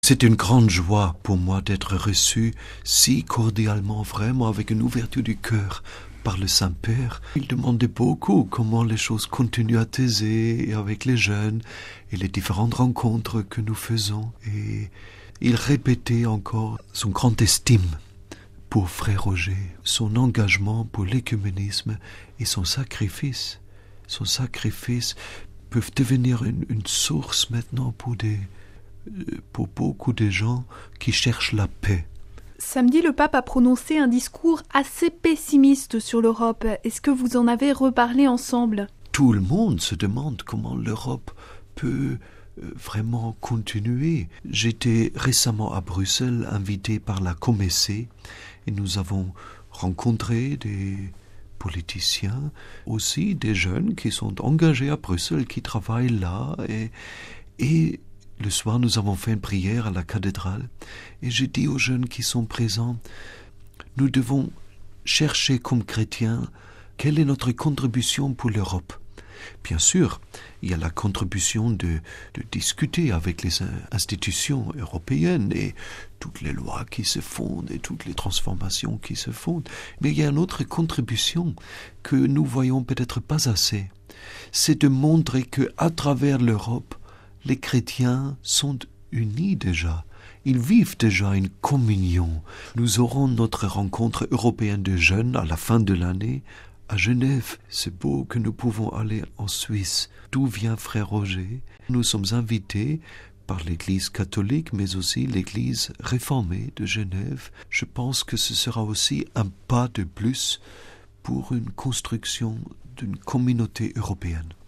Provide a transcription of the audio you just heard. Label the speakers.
Speaker 1: C'est une grande joie pour moi d'être reçu si cordialement, vraiment avec une ouverture du cœur par le Saint-Père. Il demandait beaucoup comment les choses continuent à thésée avec les jeunes et les différentes rencontres que nous faisons. Et il répétait encore son grande estime pour Frère Roger, son engagement pour l'écuménisme et son sacrifice. Son sacrifice peuvent devenir une source maintenant pour beaucoup de gens qui cherchent la paix.
Speaker 2: Samedi, le pape a prononcé un discours assez pessimiste sur l'Europe. Est-ce que vous en avez reparlé ensemble ?
Speaker 1: Tout le monde se demande comment l'Europe peut vraiment continuer. J'étais récemment à Bruxelles, invité par la Comessée, et nous avons rencontré des politiciens, aussi des jeunes qui sont engagés à Bruxelles, qui travaillent là, et le soir, nous avons fait une prière à la cathédrale et j'ai dit aux jeunes qui sont présents, nous devons chercher comme chrétiens quelle est notre contribution pour l'Europe. Bien sûr, il y a la contribution de discuter avec les institutions européennes et toutes les lois qui se font et toutes les transformations qui se font. Mais il y a une autre contribution que nous voyons peut-être pas assez. C'est de montrer qu'à travers l'Europe, les chrétiens sont unis déjà. Ils vivent déjà une communion. Nous aurons notre rencontre européenne de jeunes à la fin de l'année à Genève. C'est beau que nous pouvons aller en Suisse, d'où vient Frère Roger. Nous sommes invités par l'Église catholique, mais aussi l'Église réformée de Genève. Je pense que ce sera aussi un pas de plus pour une construction d'une communauté européenne.